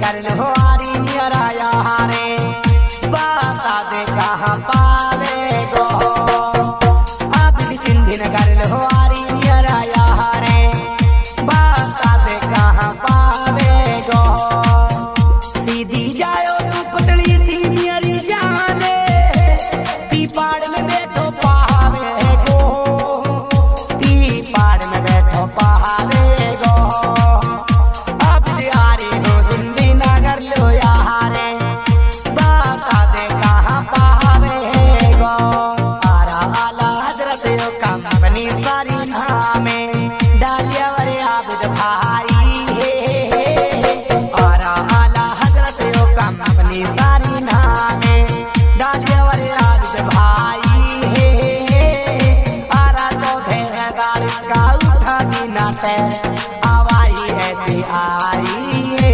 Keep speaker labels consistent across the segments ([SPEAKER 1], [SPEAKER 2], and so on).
[SPEAKER 1] कर लो आरी नियरा यारे बता दे कहाँ पावे गो अब सिंधी न कर लो आरी नियरा यारे बता दे कहाँ पावे गो सीधी जायो तू पतली सी नियरी जाने पीपाड़ में बैठो पावे गो पीपाड़ में बैठो पावे गो अब यारी हो हिंदी नगर लो यारे बता दे कहाँ पावे गो आरा आला हजरत यो कंपनी सारी नामे डालिया वरे आबिद भाई आरा आला हजरत यो कंपनी सारी नामे डालिया वरे आबिद भाई आरा चौथे गाड़ी का उठा दीना से आवाई ऐसी आई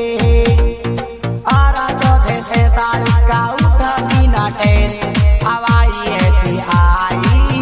[SPEAKER 1] आरा चौथे से 43 का उठा दीना टेन आवाई ऐसी आई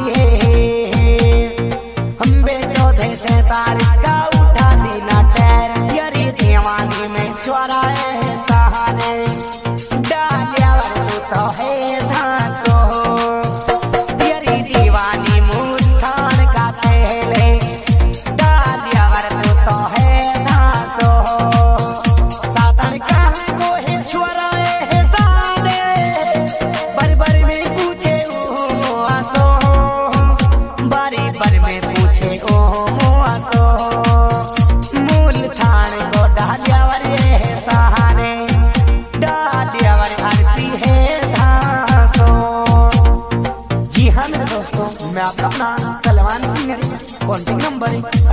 [SPEAKER 1] हम बे चौथे से 43 का उठा दीना टेन यारी दीवानी में चौरा है सहाने डालिया वर तो है धासो यारी दीवानी मुठान का छेले डालिया वर तो है धासो सातन का को है चौरा है सहाने बर बर में पूछे ओ आसो बारी बर में पूछे ओ आसो मूल थान को डालिया वर है सहाने डालिया वर हरसी है धासो। जी हाँ मेरे दोस्तों, मैं आपका अपना सलमान सिंह है। कॉन्टेक्ट नंबर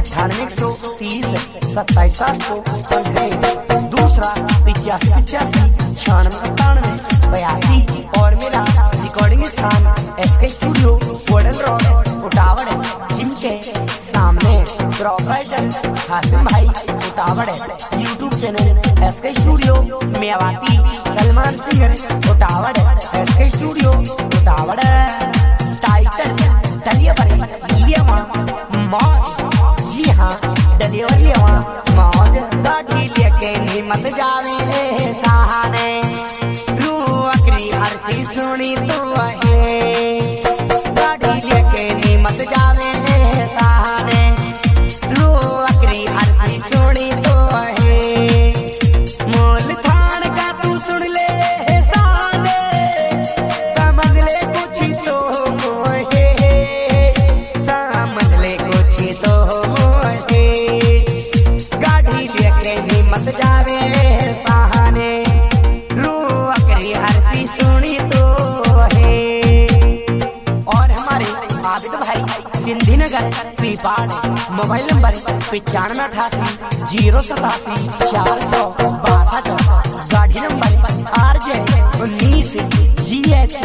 [SPEAKER 1] 9830 27 715, दूसरा 85 95 92 और मेरा रिकॉर्डिंग स्थान SK studio golden road Utawad gym के सामने प्रोप्राइटर हासिम भाई Utawad YouTube channel SK studio Mewati Salman Singh Utawad SK studio Utawad title delivery लिया मौज। जी हाँ डिलीवरी लिया मौज गाड़ी लेके हिम्मत जावे सहाने रू अकरी हरसी सुनी तो है गाड़ी लेके हिम्मत जावे सहाने रू अकरी हरसी सुनी तो है मूल थान का तू सुन ले सहाने समझ ले कुछ तो है समझ ले कुछ तो है गाड़ी लेके हिम्मत जावे सहाने रू अकरी हरसी सुनी तो है। और हमारे आबिद भाई सिंधी नगर पीपाड़ मोबाइल नंबर 9588 087 462, गाड़ी नंबर RJ 19 GH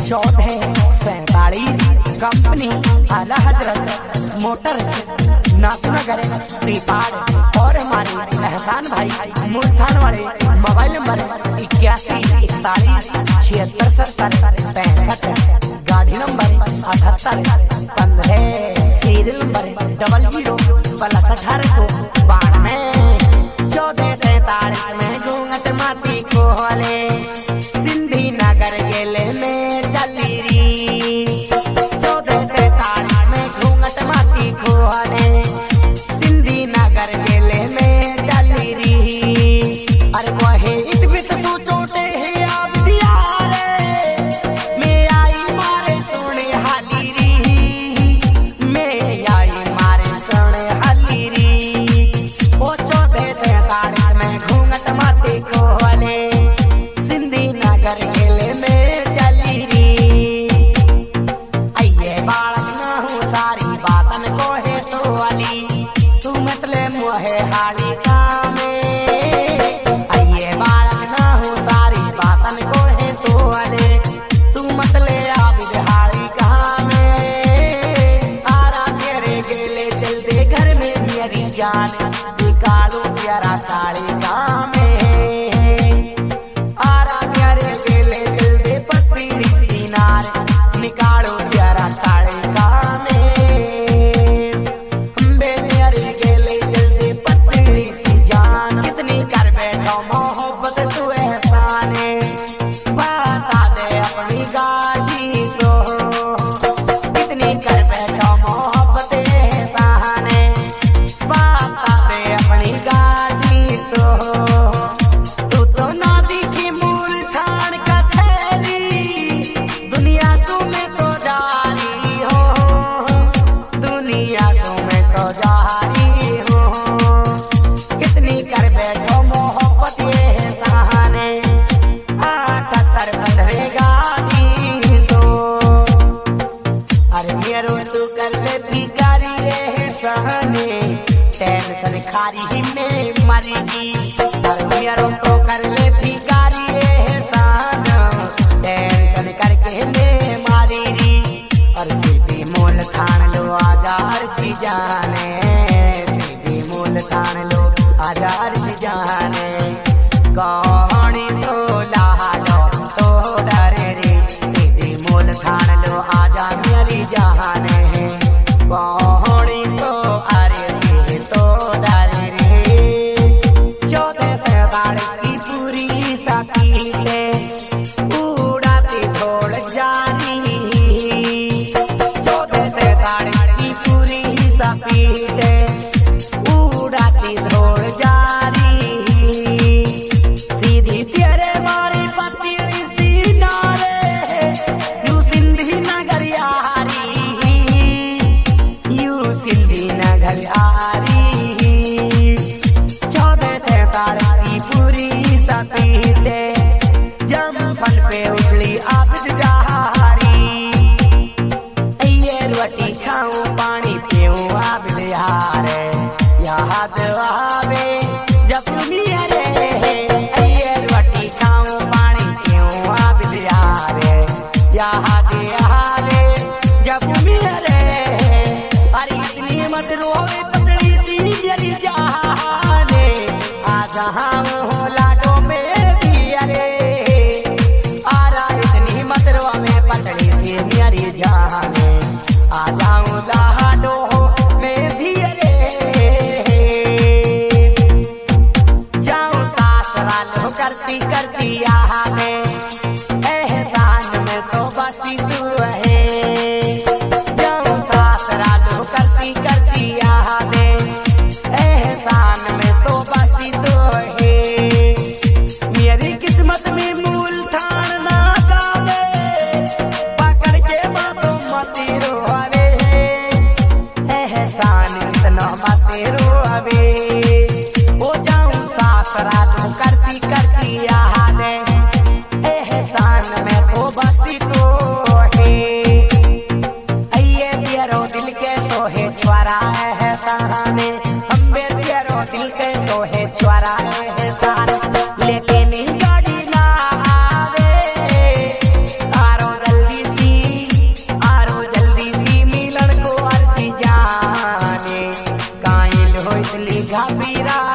[SPEAKER 1] 1447, कंपनी आला हजरत मोटर्स नाथनगर पीपाड़। और हमारे एहसान भाई मुल्तान वाले मोबाइल नंबर 81 41 76 70 65, गाड़ी नंबर 78 15, सीरियल नंबर 00+1892 14 47 में घूंघट माटी खोले सिंधी नगर गेले में चली री 14 47 में घूंघट माटी खोले सिंधी नगर गेले में चली री अरे वहे इतबित तू चोटे है आप दिया रे मैं आई मारे सोने हाली री मैं आई मारे सोने हाली री ओ 14 47 में घूंघट माटी खोले सिंधी नगर गेले में चली री आइए बालक ना हूँ सारी बातन को है तो वाली तू मतले मुहे हाली कामे आइए बालक ना हूँ सारी बातन को है तो वाले तू मतले आबिद हाली कामे आरा तेरे गेले चलते घर में मेरी जान निकालो प्यारा साड़ी कामे आरा तेरे गेले चलते पत्ती सीनार निकालो प्यारा साड़ी कामे बे मेरे गेले जल्दी पत्ती सी जान कितनी कर बैठो मोह भिखारी में मरेगी। मेरों तो कर ले भिखारी एहसान, टेंशन करके ले मारी री। और सीधी मोल थान लो आजार सी जाने, सीधी मोल थान लो आजार सी जाने। कौनी सोला लो तो डरे रे, सीधी मोल थान लो आजा मेरी जाने। कौनी सो अरे रे तो डरे रे। 1447 की पूरी सकीले उड़ाती धोड़ जानी। 1447 की पूरी सकीले उड़ाती धोड़ जानी। सीधी तेरे मारी पतली सी नारे, यू सिंधी नगर यारी, यू सिंधी नगर यारी। 1447 की पूरी सकीले जमफल पे उछली आबिद जहारी। ये रोटी खाऊं पानी पीऊं आबिद यारे, याद आवे जब मेरे। ये रोटी खाऊं पानी पीऊं आबिद यारे, याद आवे जब मेरे। अरे इतनी मत रोवे पतली सी मेरी जाने, आ जाऊं लाडो में दिया रे। आरा इतनी मत रोवे पतली सी मेरी जाने, आ जाऊं लाडो में दिया रे। जाऊं सासुराल करती करती यहाँ में, एहसान में तो बसी तू है। जाऊं सासुराल करती करती यहाँ में, एहसान में तो बसी तू है। मेरी किस्मत में मूल ठान ना गावे, पकड़ के बातों मती रोवे। एहसान इतना मती रोवे। ओ जाऊं सासुराल करती करती यहाँ में, एहसान में तो बसी तो है। ये तेरो दिल के सोहे छुआरा एहसान में, हम तेरो दिल के सोहे छुआरा एहसान। लेकिन गाड़ी ना आवे, आरो जल्दी सी मिलन को अर्सी जाने। कायल हो इसली घबीरा